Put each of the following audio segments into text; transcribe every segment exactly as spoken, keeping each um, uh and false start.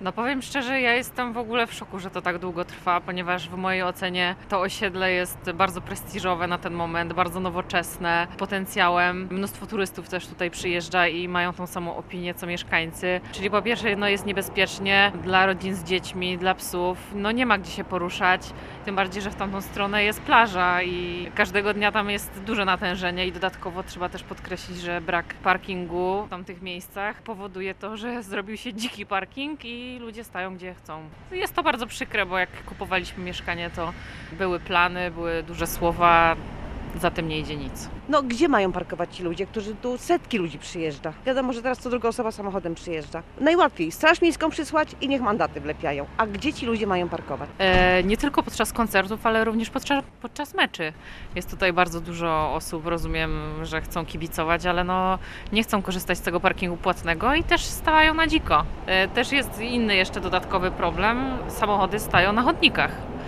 No powiem szczerze, ja jestem w ogóle w szoku, że to tak długo trwa, ponieważ w mojej ocenie to osiedle jest bardzo prestiżowe na ten moment, bardzo nowoczesne, potencjałem. Mnóstwo turystów też tutaj przyjeżdża i mają tą samą opinię co mieszkańcy. Czyli po pierwsze, no jest niebezpiecznie dla rodzin z dziećmi, dla psów, no nie ma gdzie się poruszać, tym bardziej, że w tamtą stronę jest plaża i każdego dnia tam jest duże natężenie i dodatkowo trzeba też podkreślić, że brak parkingu w tamtych miejscach powoduje to, że zrobił się dziki parking i ludzie stają gdzie chcą. Jest to bardzo przykre, bo jak kupowaliśmy mieszkanie, to były plany, były duże słowa, za tym nie idzie nic. No gdzie mają parkować ci ludzie, którzy tu setki ludzi przyjeżdża? Wiadomo, że teraz co druga osoba samochodem przyjeżdża. Najłatwiej straż miejską przysłać i niech mandaty wlepiają. A gdzie ci ludzie mają parkować? E, nie tylko podczas koncertów, ale również podczas, podczas meczy. Jest tutaj bardzo dużo osób, rozumiem, że chcą kibicować, ale no nie chcą korzystać z tego parkingu płatnego i też stają na dziko. E, też jest inny jeszcze dodatkowy problem. Samochody stają na chodnikach.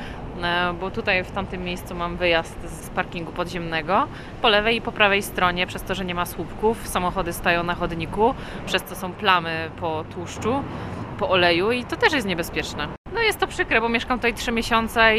Bo tutaj w tamtym miejscu mam wyjazd z parkingu podziemnego. Po lewej i po prawej stronie, przez to, że nie ma słupków, samochody stają na chodniku, przez to są plamy po tłuszczu, po oleju i to też jest niebezpieczne. No jest to przykre, bo mieszkam tutaj trzy miesiące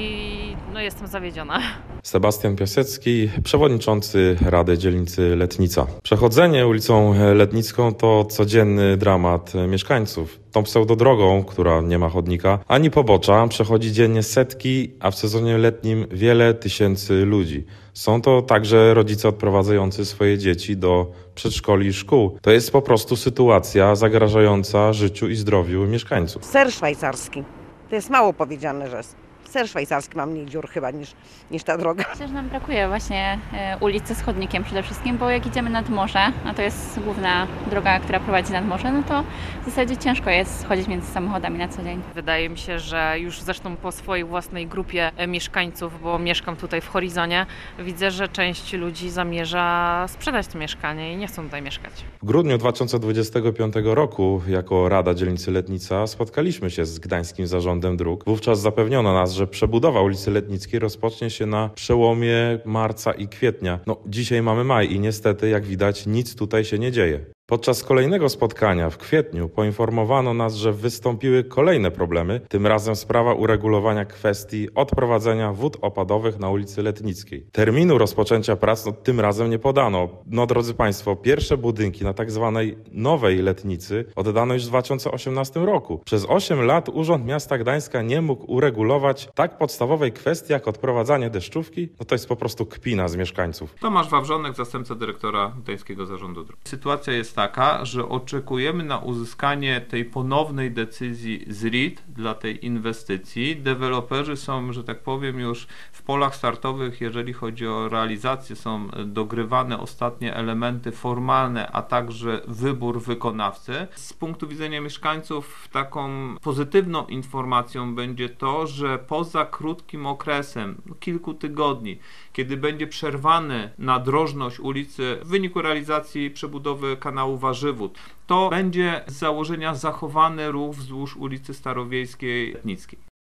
i no jestem zawiedziona. Sebastian Piasecki, przewodniczący Rady Dzielnicy Letnica. Przechodzenie ulicą Letnicką to codzienny dramat mieszkańców. Tą pseudodrogą, która nie ma chodnika, ani pobocza, przechodzi dziennie setki, a w sezonie letnim wiele tysięcy ludzi. Są to także rodzice odprowadzający swoje dzieci do przedszkoli i szkół. To jest po prostu sytuacja zagrażająca życiu i zdrowiu mieszkańców. Ser szwajcarski. To jest mało powiedziane, że ser szwajcarski ma mniej dziur chyba niż, niż ta droga. Myślę, że nam brakuje właśnie ulicy z chodnikiem przede wszystkim, bo jak idziemy nad morze, a to jest główna droga, która prowadzi nad morze, no to w zasadzie ciężko jest chodzić między samochodami na co dzień. Wydaje mi się, że już zresztą po swojej własnej grupie mieszkańców, bo mieszkam tutaj w Horizonie, widzę, że część ludzi zamierza sprzedać to mieszkanie i nie chcą tutaj mieszkać. W grudniu dwa tysiące dwudziestego piątego roku jako Rada Dzielnicy Letnica spotkaliśmy się z Gdańskim Zarządem Dróg. Wówczas zapewniono nas, że przebudowa ulicy Letnickiej rozpocznie się na przełomie marca i kwietnia. No, dzisiaj mamy maj i niestety, jak widać, nic tutaj się nie dzieje. Podczas kolejnego spotkania w kwietniu poinformowano nas, że wystąpiły kolejne problemy, tym razem sprawa uregulowania kwestii odprowadzenia wód opadowych na ulicy Letnickiej. Terminu rozpoczęcia prac no, tym razem nie podano. No drodzy Państwo, pierwsze budynki na tak zwanej nowej Letnicy oddano już w dwa tysiące osiemnastym roku. Przez osiem lat Urząd Miasta Gdańska nie mógł uregulować tak podstawowej kwestii jak odprowadzanie deszczówki. No to jest po prostu kpina z mieszkańców. Tomasz Wawrzonek, zastępca dyrektora Gdańskiego Zarządu Dróg. Sytuacja jest taka, że oczekujemy na uzyskanie tej ponownej decyzji z R I T dla tej inwestycji. Deweloperzy są, że tak powiem, już w polach startowych, jeżeli chodzi o realizację, są dogrywane ostatnie elementy formalne, a także wybór wykonawcy. Z punktu widzenia mieszkańców taką pozytywną informacją będzie to, że poza krótkim okresem, kilku tygodni, kiedy będzie przerwany nadrożność ulicy w wyniku realizacji przebudowy kanału Warzywód, to będzie z założenia zachowany ruch wzdłuż ulicy Starowiejskiej Letnickiej.